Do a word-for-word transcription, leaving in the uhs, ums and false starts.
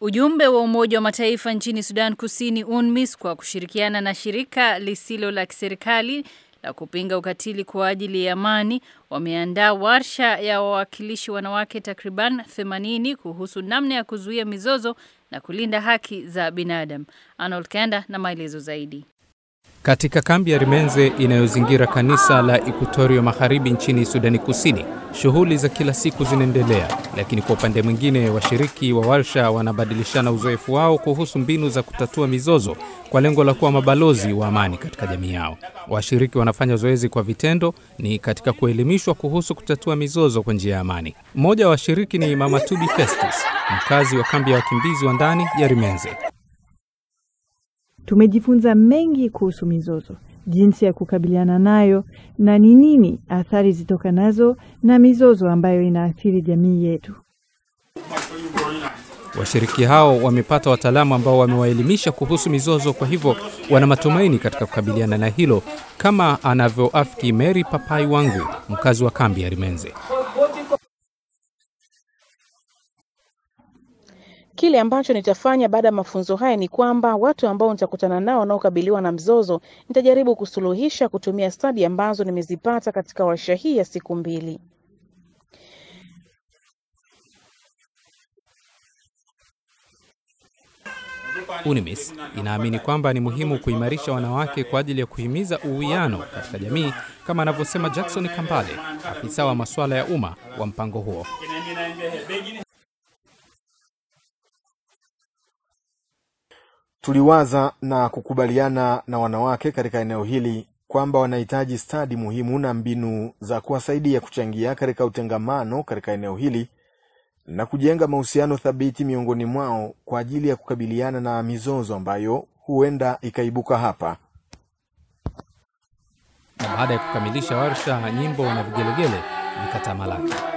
Ujumbe wa Umoja wa Mataifa nchini Sudan Kusini UNMISS kwa kushirikiana na shirika lisilo la kiserikali la kupinga ukatili kwa ajili ya amani wameandaa warsha ya wawakilishi wanawake takriban themanini kuhusu namna ya kuzuia mizozo na kulinda haki za binadamu. Arnold Kenda na maelezo zaidi. Katika kambi ya Rimenze inayozingira kanisa la Equatorio Magharibi nchini Sudani Kusini, shughuli za kila siku zinaendelea, lakini kwa upande mwingine washiriki wa warsha wanabadilishana uzoefu wao kuhusu mbinu za kutatua mizozo kwa lengo la kuwa mabalozi wa amani katika jamii yao. Washiriki wanafanya zoezi kwa vitendo ni katika kuelimishwa kuhusu kutatua mizozo kwa njia ya amani. Mmoja wa washiriki ni Mama Tudi Festus, mkazi wa kambi ya wakimbizi wa ndani ya Rimenze. Tumejifunza mengi kuhusu mizozo, jinsi ya kukabiliana nayo na ni nini athari zitokanazo na mizozo ambayo inaathiri jamii yetu. Washiriki hao wamepata wataalamu ambao wamewaelimisha kuhusu mizozo, kwa hivyo wana matumaini katika kukabiliana na hilo, kama anavyoafiki Mary Papai Wangu, mkazi wa kambi ya Rimenze. Kile ambacho nitafanya baada ya mafunzo haya ni kwamba watu ambao nitakutana nao wanaokabiliwa na mzozo nitajaribu kusuluhisha kutumia stadi ambazo nimezipata katika warsha hii ya siku mbili. UNMISS inaamini kwamba ni muhimu kuimarisha wanawake kwa ajili ya kuhimiza uwiano katika jamii, kama anavyosema Jackson Kambale, afisa wa masuala ya umma wa mpango huo. Tuliwaza na kukubaliana na wanawake katika eneo hili kwamba wanahitaji stadi muhimu na mbinu za kuwasaidia kuchangia katika utengamano katika eneo hili na kujenga mahusiano thabiti miongoni mwao kwa ajili ya kukabiliana na mizozo ambayo huenda ikaibuka hapa. Na baada ya kukamilisha warsha, nyimbo na vigelegele vikatamalaki.